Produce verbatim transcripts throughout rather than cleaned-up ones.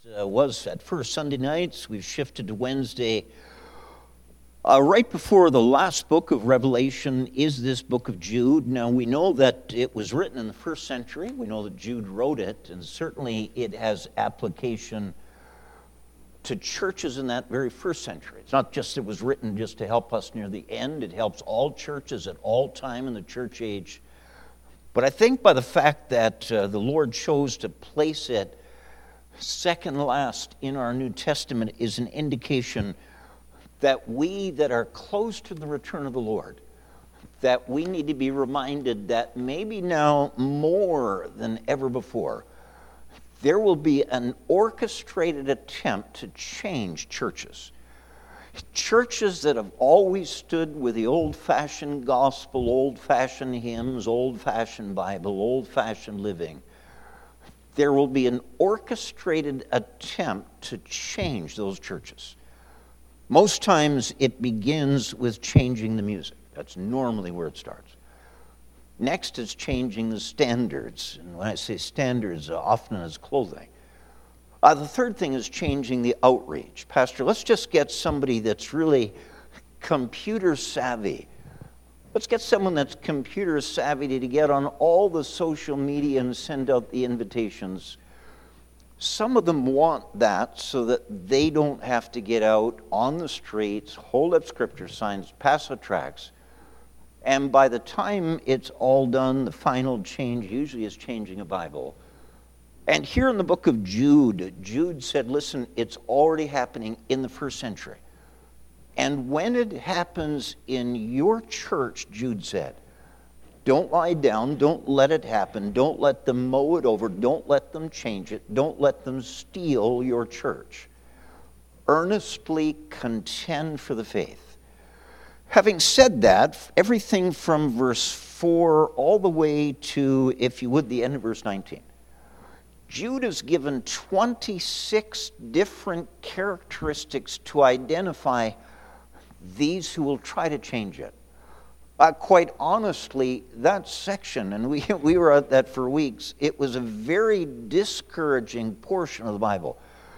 Uh, was at first Sunday nights. We've shifted to Wednesday. Uh, right before the last book of Revelation is this book of Jude. Now, we know that it was written in the first century. We know that Jude wrote it, and certainly it has application to churches in that very first century. It's not just it was written just to help us near the end. It helps all churches at all time in the church age. But I think by the fact that uh, the Lord chose to place it second last in our New Testament is an indication that we that are close to the return of the Lord, that we need to be reminded that maybe now more than ever before, there will be an orchestrated attempt to change churches. Churches that have always stood with the old-fashioned gospel, old-fashioned hymns, old-fashioned Bible, old-fashioned living. There will be an orchestrated attempt to change those churches. Most times it begins with changing the music. That's normally where it starts. Next is changing the standards. And when I say standards, uh, often as clothing. Uh, the third thing is changing the outreach. Pastor, let's just get somebody that's really computer savvy. Let's get someone that's computer savvy to get on all the social media and send out the invitations. Some of them want that so that they don't have to get out on the streets, hold up scripture signs, pass out tracts. And by the time it's all done, the final change usually is changing a Bible. And here in the book of Jude, Jude said, listen, it's already happening in the first century. And when it happens in your church, Jude said, don't lie down, don't let it happen, don't let them mow it over, don't let them change it, don't let them steal your church. Earnestly contend for the faith. Having said that, everything from verse four all the way to, if you would, the end of verse nineteen, Jude is given twenty-six different characteristics to identify these who will try to change it. Uh, quite honestly, that section, and we, we were at that for weeks, it was a very discouraging portion of the Bible.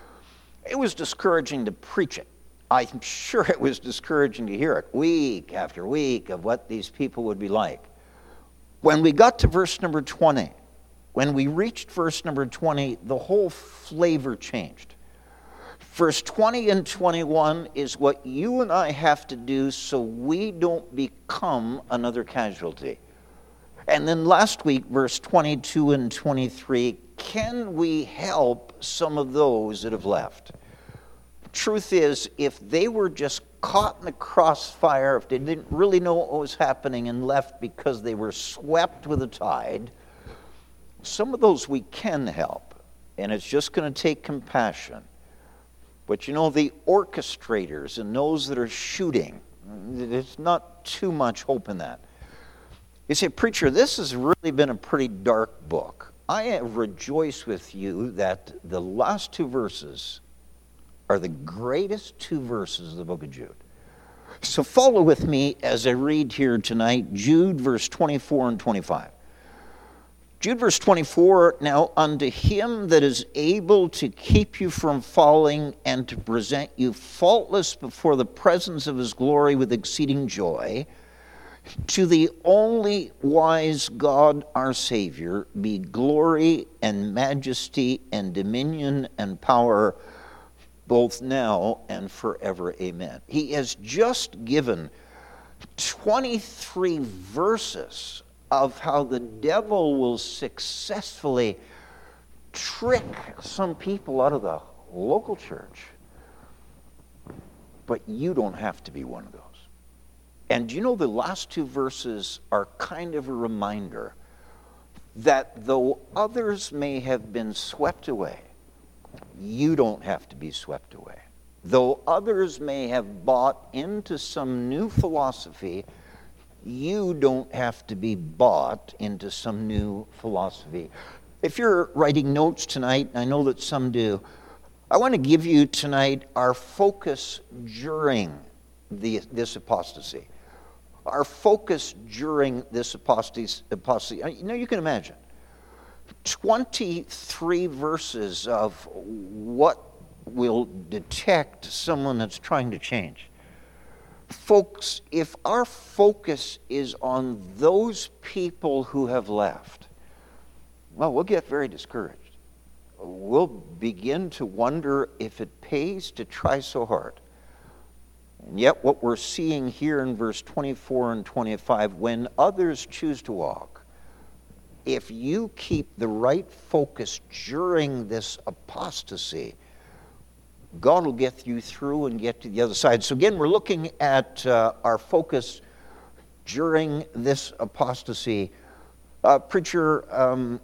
It was discouraging to preach it. I'm sure it was discouraging to hear it week after week of what these people would be like. When we got to verse number twenty, when we reached verse number twenty, the whole flavor changed. Verse twenty and twenty-one is what you and I have to do so we don't become another casualty. And then last week, verse twenty-two and twenty-three, can we help some of those that have left? Truth is, if they were just caught in the crossfire, if they didn't really know what was happening and left because they were swept with the tide, some of those we can help. And it's just going to take compassion. But you know, the orchestrators and those that are shooting, there's not too much hope in that. You say, preacher, this has really been a pretty dark book. I rejoice with you that the last two verses are the greatest two verses of the book of Jude. So follow with me as I read here tonight, Jude verse twenty-four and twenty-five. Jude verse twenty-four, now unto him that is able to keep you from falling and to present you faultless before the presence of his glory with exceeding joy, to the only wise God our Savior be glory and majesty and dominion and power both now and forever. Amen. He has just given twenty-three verses of how the devil will successfully trick some people out of the local church. But you don't have to be one of those. And you know, the last two verses are kind of a reminder that though others may have been swept away, you don't have to be swept away. Though others may have bought into some new philosophy, you don't have to be bought into some new philosophy. If you're writing notes tonight, I know that some do, I want to give you tonight our focus during the, this apostasy. Our focus during this apostasy. apostasy. You know, you can imagine. twenty-three verses of what will detect someone that's trying to change. Folks, if our focus is on those people who have left, well, we'll get very discouraged. We'll begin to wonder if it pays to try so hard. And yet what we're seeing here in verse twenty-four and twenty-five, when others choose to walk, if you keep the right focus during this apostasy, God will get you through and get to the other side. So again, we're looking at uh, our focus during this apostasy. Uh, preacher, um,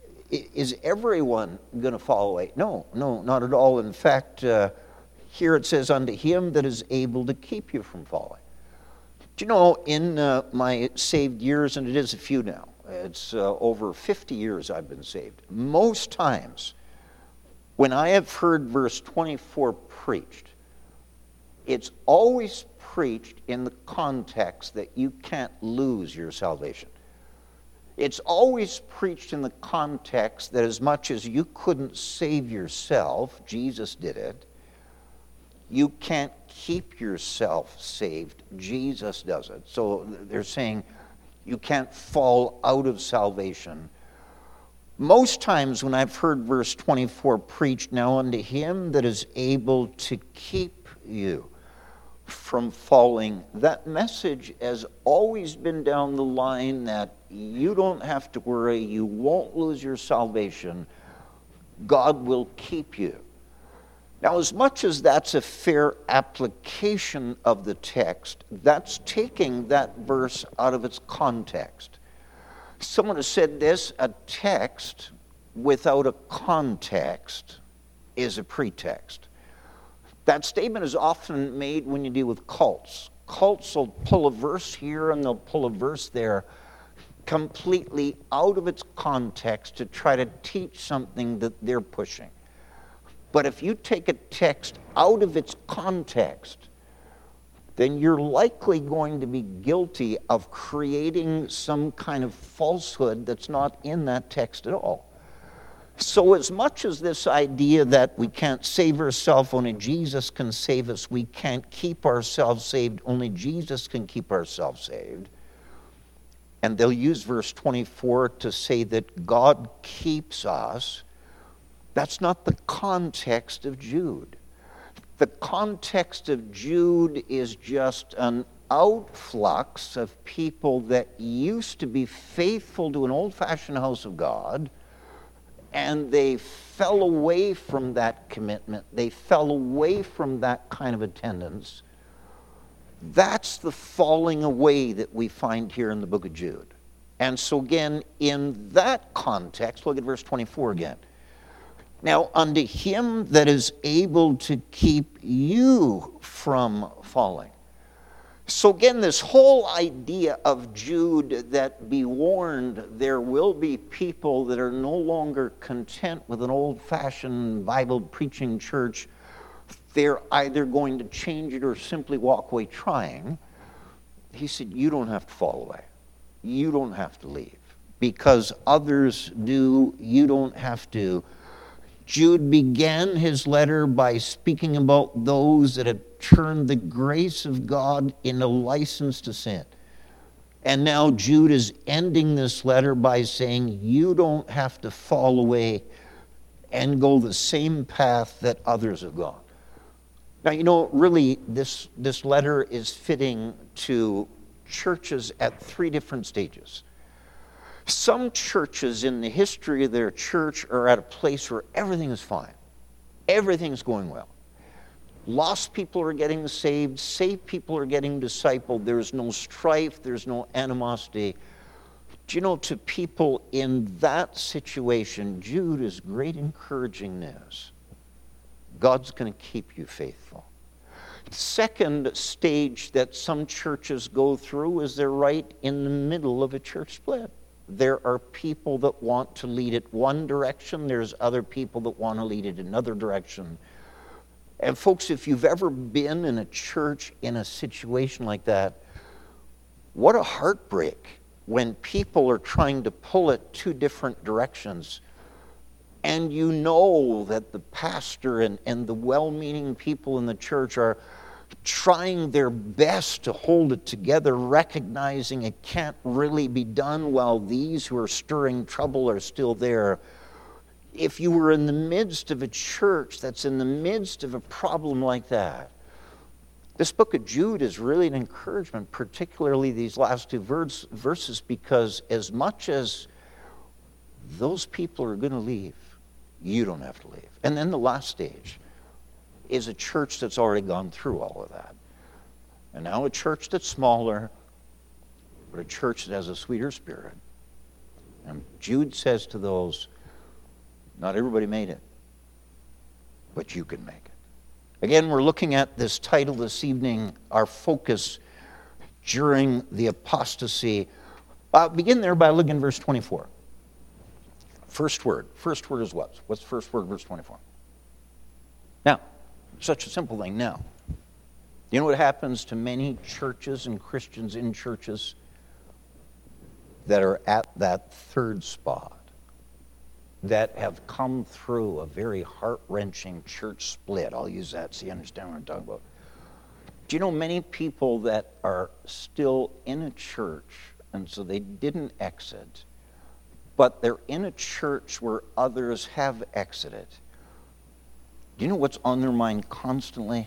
is everyone going to fall away? No, no, not at all. In fact, uh, here it says, unto him that is able to keep you from falling. Do you know, in uh, my saved years, and it is a few now, it's uh, over fifty years I've been saved, most times when I have heard verse twenty-four preached, it's always preached in the context that you can't lose your salvation. It's always preached in the context that as much as you couldn't save yourself, Jesus did it, you can't keep yourself saved, Jesus does it. So they're saying you can't fall out of salvation. Most times when I've heard verse twenty-four preached, now unto him that is able to keep you from falling, that message has always been down the line that you don't have to worry, you won't lose your salvation, God will keep you. Now, as much as that's a fair application of the text, that's taking that verse out of its context. Someone has said this, a text without a context is a pretext. That statement is often made when you deal with cults. Cults will pull a verse here and they'll pull a verse there completely out of its context to try to teach something that they're pushing. But if you take a text out of its context, then you're likely going to be guilty of creating some kind of falsehood that's not in that text at all. So as much as this idea that we can't save ourselves, only Jesus can save us, we can't keep ourselves saved, only Jesus can keep ourselves saved, and they'll use verse twenty-four to say that God keeps us, that's not the context of Jude. The context of Jude is just an outflux of people that used to be faithful to an old-fashioned house of God, and they fell away from that commitment. They fell away from that kind of attendance. That's the falling away that we find here in the book of Jude. And so again, in that context, look at verse twenty-four again. Now, unto him that is able to keep you from falling. So again, this whole idea of Jude, that be warned, there will be people that are no longer content with an old-fashioned Bible-preaching church. They're either going to change it or simply walk away trying. He said, you don't have to fall away. You don't have to leave. Because others do, you don't have to. Jude began his letter by speaking about those that had turned the grace of God into license to sin. And now Jude is ending this letter by saying, you don't have to fall away and go the same path that others have gone. Now, you know, really, this, this letter is fitting to churches at three different stages. Some churches in the history of their church are at a place where everything is fine. Everything's going well. Lost people are getting saved. Saved people are getting discipled. There's no strife. There's no animosity. Do you know, to people in that situation, Jude is great encouraging news. God's going to keep you faithful. Second stage that some churches go through is they're right in the middle of a church split. There are people that want to lead it one direction. There's other people that want to lead it another direction. And folks, if you've ever been in a church in a situation like that, what a heartbreak when people are trying to pull it two different directions. and you know that the pastor and, and the well-meaning people in the church are trying their best to hold it together, recognizing it can't really be done while these who are stirring trouble are still there. If you were in the midst of a church that's in the midst of a problem like that, this book of Jude is really an encouragement, particularly these last two verse, verses, because as much as those people are going to leave, you don't have to leave. And then the last stage is a church that's already gone through all of that. And now a church that's smaller, but a church that has a sweeter spirit. And Jude says to those, not everybody made it, but you can make it. Again, we're looking at this title this evening, our focus during the apostasy. Uh, begin there by looking at verse twenty-four. First word. First word is what? What's the first word, verse twenty-four? Now. Such a simple thing now. You know what happens to many churches and Christians in churches that are at that third spot, that have come through a very heart-wrenching church split? I'll use that so you understand what I'm talking about. Do you know many people that are still in a church, and so they didn't exit, but they're in a church where others have exited? Do you know what's on their mind constantly?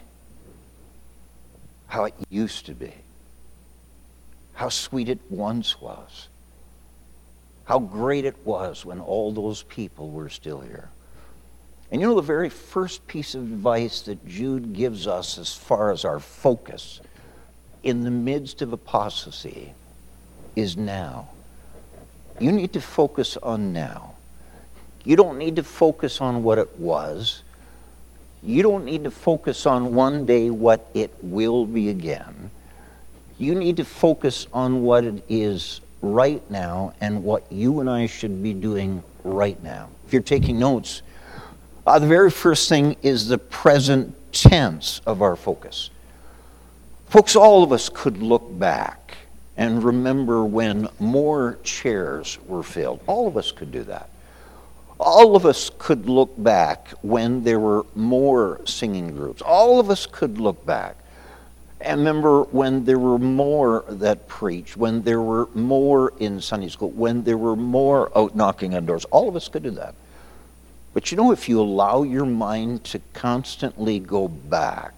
How it used to be. How sweet it once was. How great it was when all those people were still here. And you know, the very first piece of advice that Jude gives us as far as our focus in the midst of apostasy is now. You need to focus on now. You don't need to focus on what it was. You don't need to focus on one day what it will be again. You need to focus on what it is right now and what you and I should be doing right now. If you're taking notes, uh, the very first thing is the present tense of our focus. Folks, all of us could look back and remember when more chairs were filled. All of us could do that. All of us could look back when there were more singing groups. All of us could look back and remember when there were more that preached, when there were more in Sunday school, when there were more out knocking on doors. All of us could do that. But you know, if you allow your mind to constantly go back,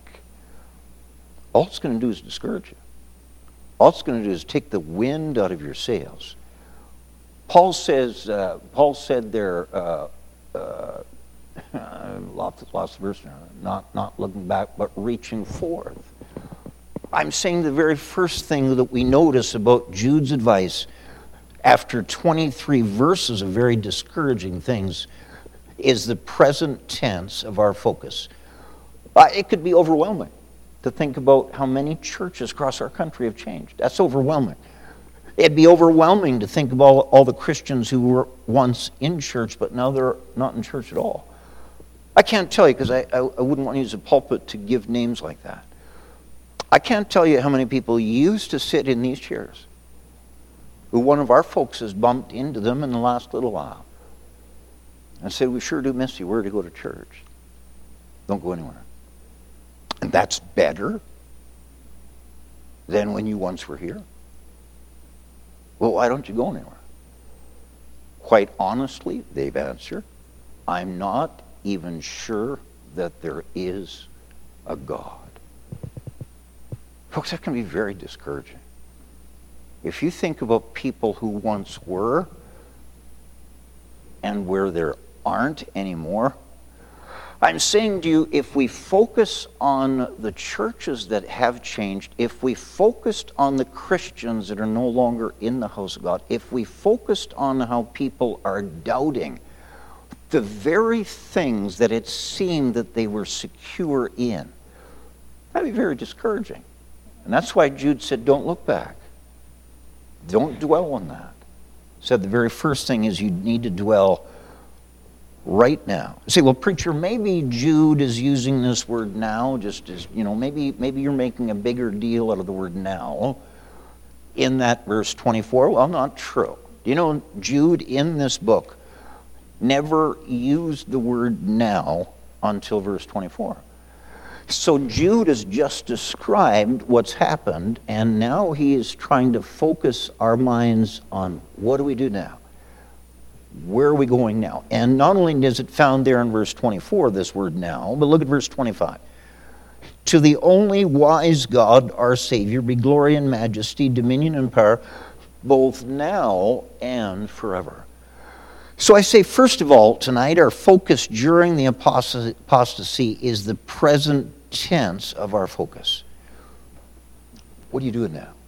all it's going to do is discourage you. All it's going to do is take the wind out of your sails. Paul says, uh, Paul said there, uh, uh, lost, lost the verse now, not, not looking back, but reaching forth. I'm saying the very first thing that we notice about Jude's advice after twenty-three verses of very discouraging things is the present tense of our focus. Uh, it could be overwhelming to think about how many churches across our country have changed. That's overwhelming. It'd be overwhelming to think about all, all the Christians who were once in church, but now they're not in church at all. I can't tell you, because I, I, I wouldn't want to use a pulpit to give names like that. I can't tell you how many people used to sit in these chairs, who one of our folks has bumped into them in the last little while and said, "We sure do miss you. Where to go to church? Don't go anywhere." And that's better than when you once were here. Well, why don't you go anywhere? Quite honestly, they've answered, I'm not even sure that there is a God. Folks, that can be very discouraging. If you think about people who once were and where there aren't anymore, I'm saying to you, if we focus on the churches that have changed, if we focused on the Christians that are no longer in the house of God, if we focused on how people are doubting the very things that it seemed that they were secure in, that'd be very discouraging. And that's why Jude said, don't look back. Don't dwell on that. Said the very first thing is you need to dwell right now. You say, well, preacher, maybe Jude is using this word now just as, you know, maybe maybe you're making a bigger deal out of the word now in that verse twenty-four. Well, not true. Do you know, Jude in this book never used the word now until verse twenty-four. So Jude has just described what's happened, and now he is trying to focus our minds on what do we do now? Where are we going now? And not only is it found there in verse twenty-four, this word now, but look at verse twenty-five. To the only wise God, our Savior, be glory and majesty, dominion and power, both now and forever. So I say, first of all, tonight, our focus during the apostasy is the present tense of our focus. What are you doing now?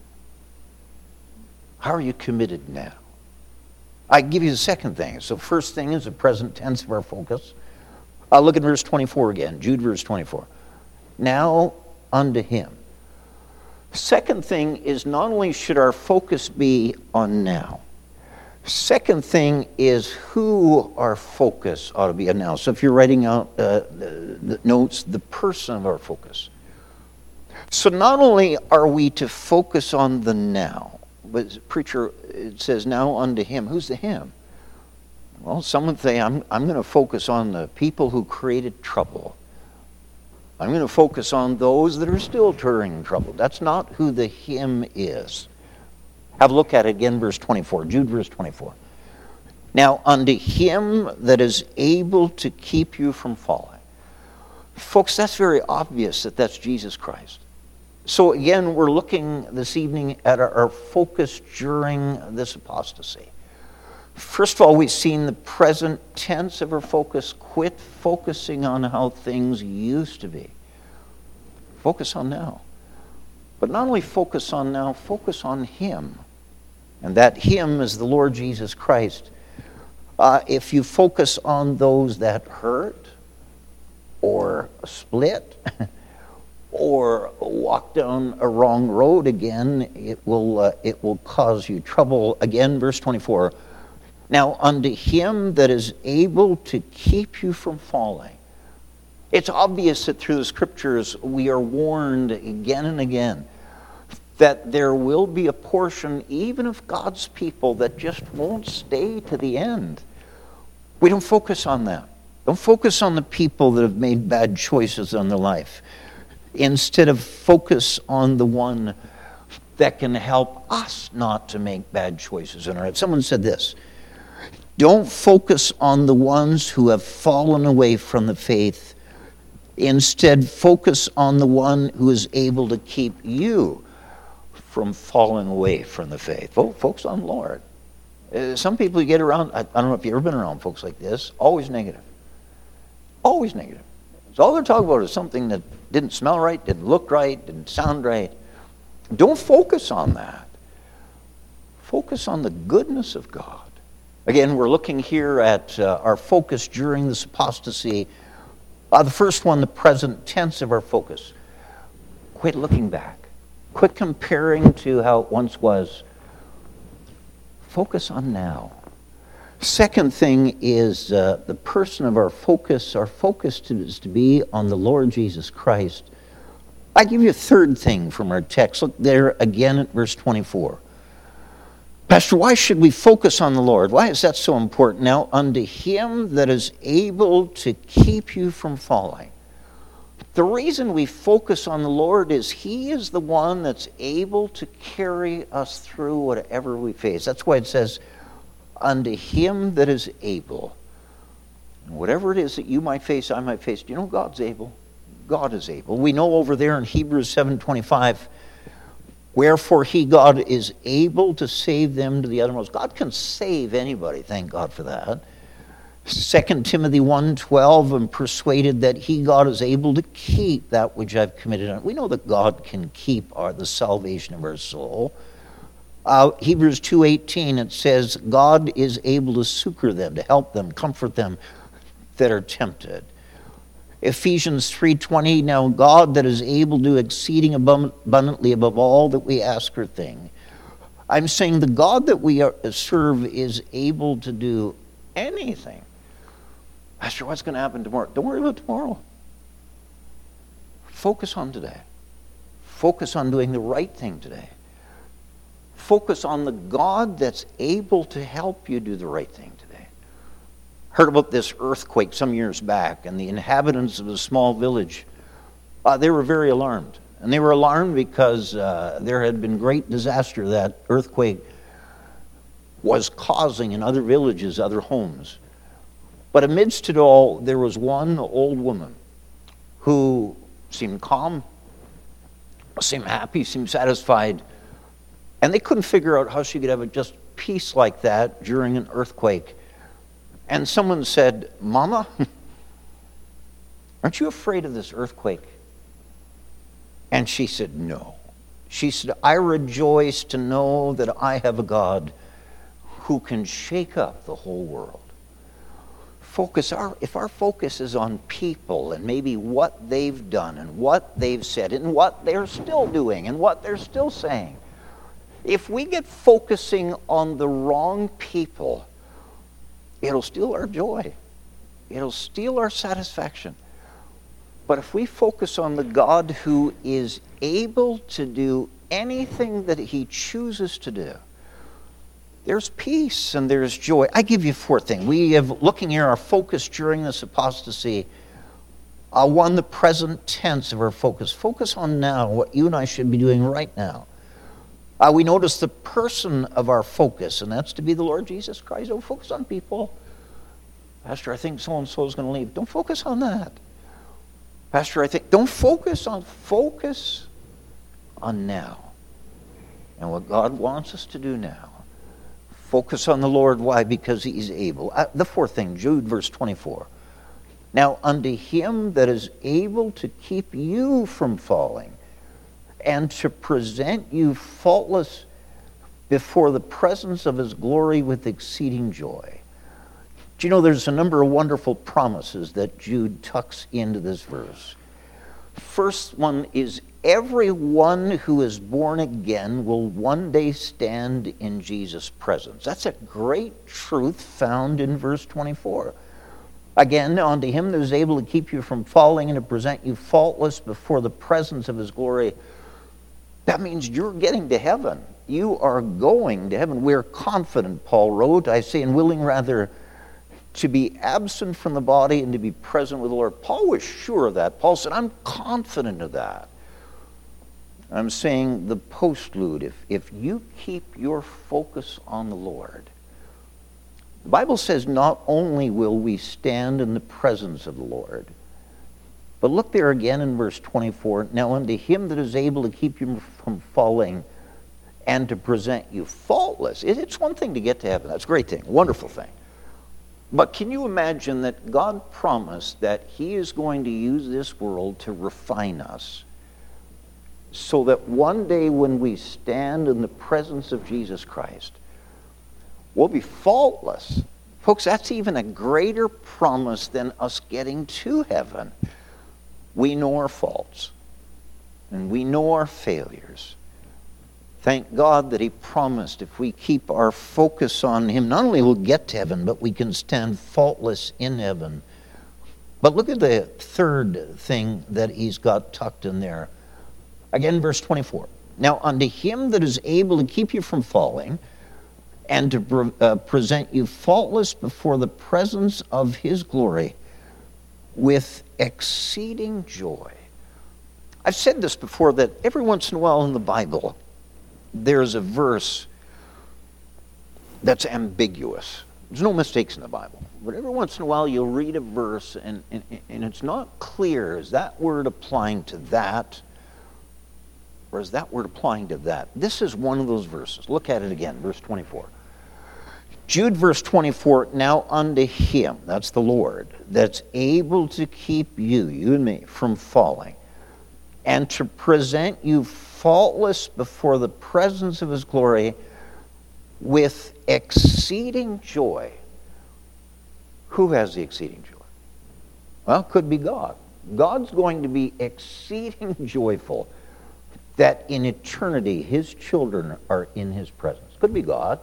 How are you committed now? I give you the second thing. So first thing is the present tense of our focus. I'll look at verse twenty-four again, Jude verse twenty-four. Now unto him. Second thing is not only should our focus be on now, second thing is who our focus ought to be on now. So if you're writing out uh, the, the notes, the person of our focus. So not only are we to focus on the now, but preacher, it says now unto him. Who's the him? Well, some would say I'm, I'm going to focus on the people who created trouble. I'm going to focus on those that are still turning trouble. That's not who the him is. Have a look at it again, verse twenty-four, Jude verse twenty-four. Now unto him that is able to keep you from falling. Folks, that's very obvious that that's Jesus Christ. So again, we're looking this evening at our, our focus during this apostasy. First of all, we've seen the present tense of our focus. Quit focusing on how things used to be. Focus on now. But not only focus on now, focus on him. And that him is the Lord Jesus Christ. Uh, if you focus on those that hurt, or split, or walk down a wrong road again, it will, uh, it will cause you trouble. Again, verse twenty-four. Now unto him that is able to keep you from falling. It's obvious that through the scriptures we are warned again and again that there will be a portion even of God's people that just won't stay to the end. We don't focus on that. Don't focus on the people that have made bad choices in their life. Instead of focus on the one that can help us not to make bad choices in our life. Someone said this. Don't focus on the ones who have fallen away from the faith. Instead, focus on the one who is able to keep you from falling away from the faith. Focus on the Lord. Uh, some people you get around, I, I don't know if you've ever been around folks like this, always negative. Always negative. So all they're talking about is something that didn't smell right, didn't look right, didn't sound right. Don't focus on that. Focus on the goodness of God. Again, we're looking here at uh, our focus during this apostasy. Uh, the first one, the present tense of our focus. Quit looking back. Quit comparing to how it once was. Focus on now. Second thing is uh, the person of our focus. Our focus to, is to be on the Lord Jesus Christ. I give you a third thing from our text. Look there again at verse twenty-four. Pastor, why should we focus on the Lord? Why is that so important? Now, unto him that is able to keep you from falling. The reason we focus on the Lord is he is the one that's able to carry us through whatever we face. That's why it says, unto him that is able. And whatever it is that you might face, I might face, do you know God's able? God is able. We know over there in Hebrews seven twenty-five, wherefore he, God, is able to save them to the uttermost. God can save anybody, thank God for that. Second Timothy one twelve, I'm persuaded that he, God, is able to keep that which I've committed on. We know that God can keep our, the salvation of our soul. Uh, Hebrews two eighteen, it says, God is able to succor them, to help them, comfort them that are tempted. Ephesians three twenty, now God that is able to do exceeding abundantly above all that we ask or think. I'm saying the God that we are, serve is able to do anything. Pastor, what's going to happen tomorrow? Don't worry about tomorrow. Focus on today. Focus on doing the right thing today. Focus on the God that's able to help you do the right thing today. heard about this earthquake some years back, and the inhabitants of a small village, uh, they were very alarmed. And they were alarmed because uh, there had been great disaster that earthquake was causing in other villages, other homes. But amidst it all, there was one old woman who seemed calm, seemed happy, seemed satisfied, and they couldn't figure out how she could have just peace like that during an earthquake. And someone said, "Mama, aren't you afraid of this earthquake?" And she said, "No." She said, "I rejoice to know that I have a God who can shake up the whole world." Focus our, if our focus is on people and maybe what they've done and what they've said and what they're still doing and what they're still saying, if we get focusing on the wrong people, it'll steal our joy. It'll steal our satisfaction. But if we focus on the God who is able to do anything that he chooses to do, there's peace and there's joy. I give you a fourth thing. We have, looking here, our focus during this apostasy, uh, one, the present tense of our focus. Focus on now, what you and I should be doing right now. Uh, we notice the person of our focus, and that's to be the Lord Jesus Christ. Don't focus on people. Pastor, I think so-and-so is going to leave. Don't focus on that. Pastor, I think, don't focus on, focus on now. And what God wants us to do now. Focus on the Lord. Why? Because he's able. Uh, the fourth thing, Jude verse twenty-four. Now unto him that is able to keep you from falling and to present you faultless before the presence of his glory with exceeding joy. Do you know there's a number of wonderful promises that Jude tucks into this verse? First one is everyone who is born again will one day stand in Jesus' presence. That's a great truth found in verse twenty-four. Again, unto him that is able to keep you from falling and to present you faultless before the presence of his glory. That means you're getting to heaven. You are going to heaven. We're confident, Paul wrote, I say, and willing rather to be absent from the body and to be present with the Lord. Paul was sure of that. Paul said, I'm confident of that. I'm saying the postlude, if, if you keep your focus on the Lord, the Bible says not only will we stand in the presence of the Lord, but look there again in verse twenty-four, now unto him that is able to keep you from falling and to present you faultless. It's one thing to get to heaven. That's a great thing, wonderful thing. But can you imagine that God promised that he is going to use this world to refine us so that one day when we stand in the presence of Jesus Christ, we'll be faultless. Folks, that's even a greater promise than us getting to heaven. We know our faults, and we know our failures. Thank God that he promised if we keep our focus on him, not only will we get to heaven, but we can stand faultless in heaven. But look at the third thing that he's got tucked in there. Again, verse twenty-four. Now unto him that is able to keep you from falling and to pre- uh, present you faultless before the presence of his glory with exceeding joy. I've said this before, that every once in a while in the Bible, there's a verse that's ambiguous. There's no mistakes in the Bible. But every once in a while you'll read a verse and, and, and it's not clear, is that word applying to that? Or is that word applying to that? This is one of those verses. Look at it again, verse twenty-four. Jude, verse twenty-four, now unto him, that's the Lord, that's able to keep you, you and me, from falling, and to present you faultless before the presence of his glory with exceeding joy. Who has the exceeding joy? Well, it could be God. God's going to be exceeding joyful that in eternity his children are in his presence. Could be God.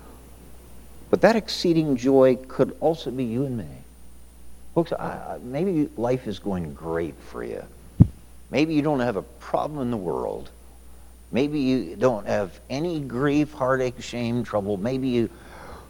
But that exceeding joy could also be you and me. Folks, I, maybe life is going great for you. Maybe you don't have a problem in the world. Maybe you don't have any grief, heartache, shame, trouble. Maybe you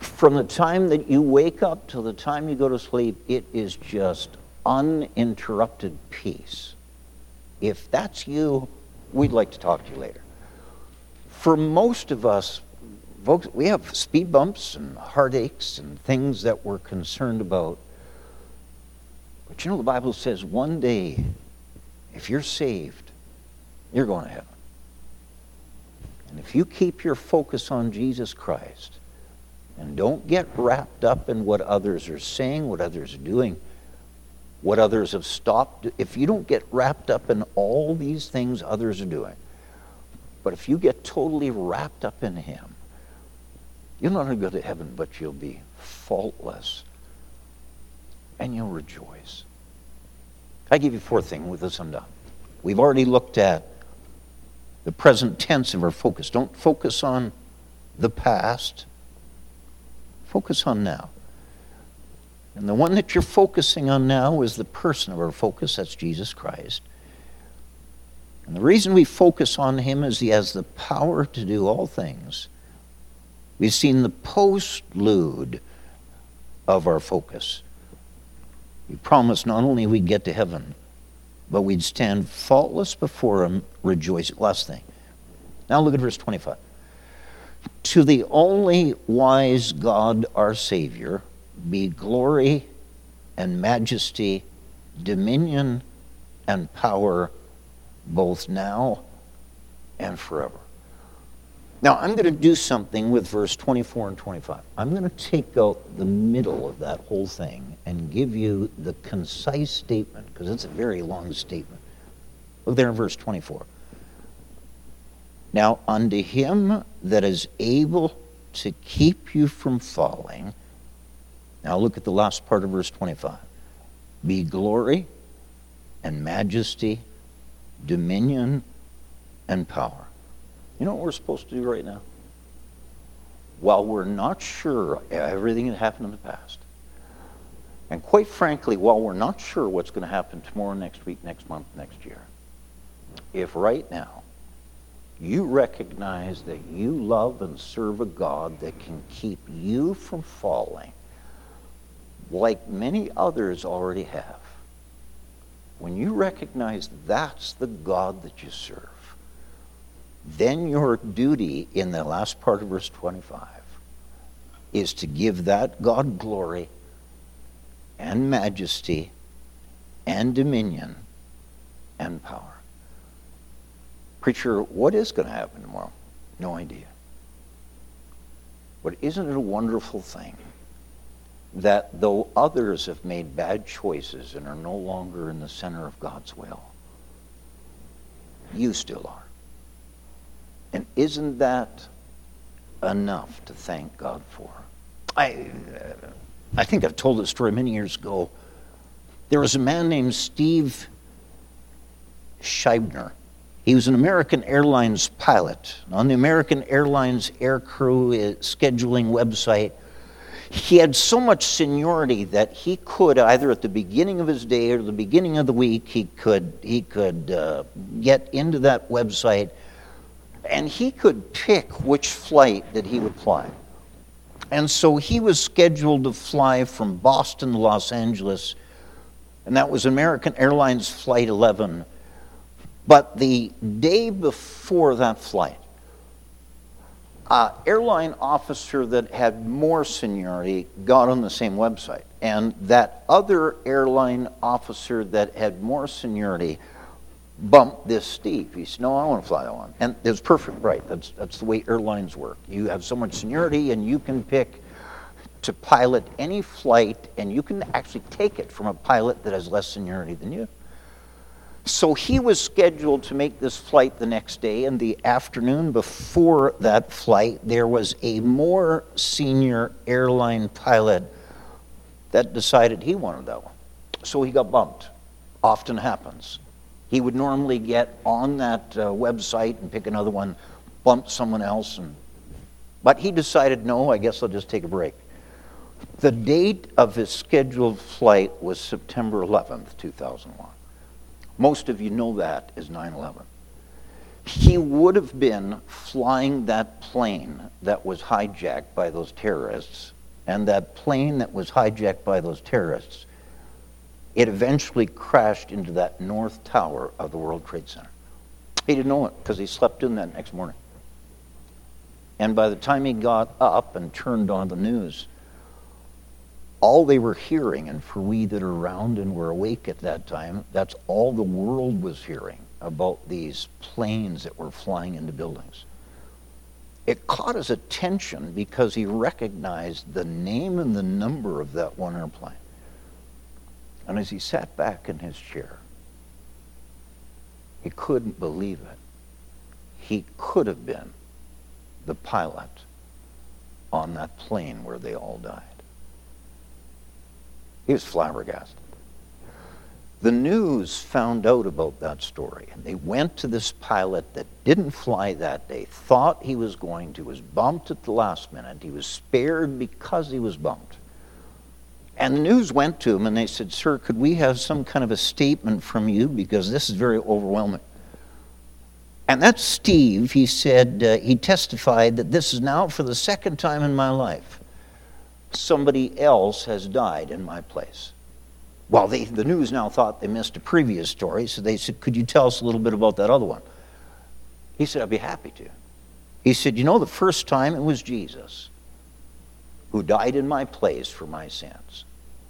From the time that you wake up till the time you go to sleep, it is just uninterrupted peace. If that's you, we'd like to talk to you later. For most of us, folks, we have speed bumps and heartaches and things that we're concerned about. But you know, the Bible says one day, if you're saved, you're going to heaven. And if you keep your focus on Jesus Christ and don't get wrapped up in what others are saying, what others are doing, what others have stopped, if you don't get wrapped up in all these things others are doing, but if you get totally wrapped up in Him, you'll not only go to heaven, but you'll be faultless and you'll rejoice. I give you a fourth thing. With this I'm done. We've already looked at the present tense of our focus. Don't focus on the past. Focus on now. And the one that you're focusing on now is the person of our focus. That's Jesus Christ. And the reason we focus on Him is He has the power to do all things. We've seen the postlude of our focus. He promised not only we'd get to heaven, but we'd stand faultless before Him, rejoicing. Last thing. Now look at verse twenty-five. To the only wise God, our Savior, be glory and majesty, dominion and power, both now and forever. Now, I'm going to do something with verse twenty-four and twenty-five. I'm going to take out the middle of that whole thing and give you the concise statement, because it's a very long statement. Look there in verse twenty-four. Now, unto Him that is able to keep you from falling. Now, look at the last part of verse twenty-five. Be glory and majesty, dominion and power. You know what we're supposed to do right now? While we're not sure everything that happened in the past, and quite frankly, while we're not sure what's going to happen tomorrow, next week, next month, next year, if right now you recognize that you love and serve a God that can keep you from falling, like many others already have, when you recognize that's the God that you serve, then your duty in the last part of verse twenty-five is to give that God glory and majesty and dominion and power. Preacher, what is going to happen tomorrow? No idea. But isn't it a wonderful thing that though others have made bad choices and are no longer in the center of God's will, you still are? And isn't that enough to thank God for? I, uh, I think I've told this story many years ago. There was a man named Steve Scheibner. He was an American Airlines pilot. On the American Airlines air crew scheduling website, he had so much seniority that he could, either at the beginning of his day or the beginning of the week, he could, he could uh, get into that website, and he could pick which flight that he would fly. And so he was scheduled to fly from Boston to Los Angeles, and that was American Airlines Flight eleven. But the day before that flight, an airline officer that had more seniority got on the same website. And that other airline officer that had more seniority bumped this Steve. He said, no, I want to fly that one. And it was perfect, right? That's, that's the way airlines work. You have so much seniority and you can pick to pilot any flight, and you can actually take it from a pilot that has less seniority than you. So he was scheduled to make this flight the next day, and the afternoon before that flight, there was a more senior airline pilot that decided he wanted that one. So he got bumped. Often happens. He would normally get on that uh, website and pick another one, bump someone else, and but he decided, no, I guess I'll just take a break. The date of his scheduled flight was September eleventh, two thousand one. Most of you know that as nine eleven. He would have been flying that plane that was hijacked by those terrorists, and that plane that was hijacked by those terrorists, it eventually crashed into that north tower of the World Trade Center. He didn't know it because he slept in that next morning. And by the time he got up and turned on the news, all they were hearing, and for we that are around and were awake at that time, that's all the world was hearing about these planes that were flying into buildings. It caught his attention because he recognized the name and the number of that one airplane. And as he sat back in his chair, he couldn't believe it. He could have been the pilot on that plane where they all died. He was flabbergasted. The news found out about that story, and they went to this pilot that didn't fly that day, thought he was going to, was bumped at the last minute. He was spared because he was bumped. And the news went to him, and they said, "Sir, could we have some kind of a statement from you, because this is very overwhelming." And that's Steve. He said, uh, he testified that this is now for the second time in my life somebody else has died in my place. Well, they, the news now thought they missed a previous story, so they said, "Could you tell us a little bit about that other one?" He said, "I'd be happy to." He said, "You know, the first time it was Jesus who died in my place for my sins."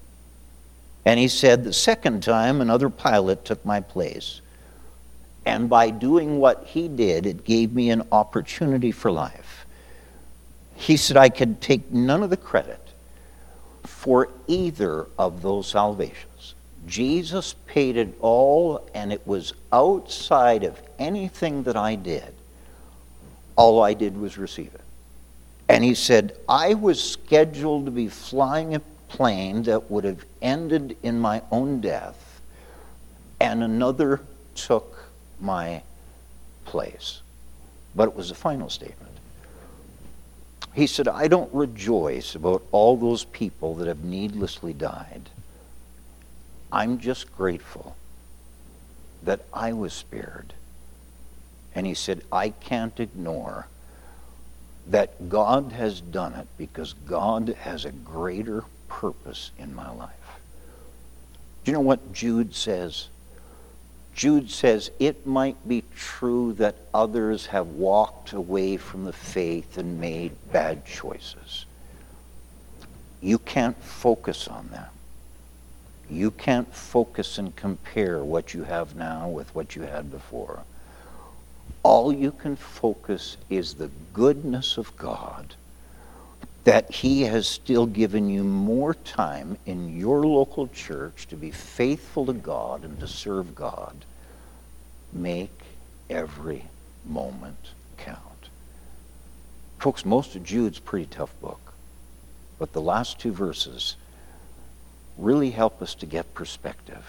And he said, "The second time another pilot took my place. And by doing what he did, it gave me an opportunity for life." He said, "I could take none of the credit for either of those salvations. Jesus paid it all, and it was outside of anything that I did. All I did was receive it." And he said, "I was scheduled to be flying a plane that would have ended in my own death, and another took my place." But it was a final statement. He said, "I don't rejoice about all those people that have needlessly died. I'm just grateful that I was spared." And he said, "I can't ignore that God has done it because God has a greater purpose in my life." Do you know what Jude says? Jude says, it might be true that others have walked away from the faith and made bad choices. You can't focus on them. You can't focus and compare what you have now with what you had before. All you can focus is the goodness of God, that he has still given you more time in your local church to be faithful to God and to serve God. Make every moment count. Folks, most of Jude's a pretty tough book, but the last two verses really help us to get perspective.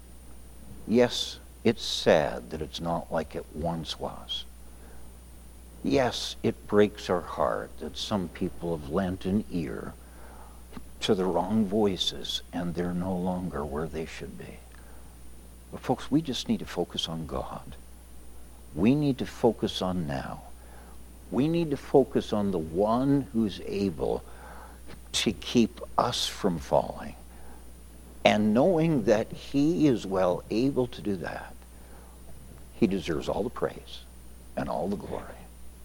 Yes, it's sad that it's not like it once was. Yes, it breaks our heart that some people have lent an ear to the wrong voices and they're no longer where they should be. But folks, we just need to focus on God. We need to focus on now. We need to focus on the one who's able to keep us from falling. And knowing that he is well able to do that, he deserves all the praise and all the glory.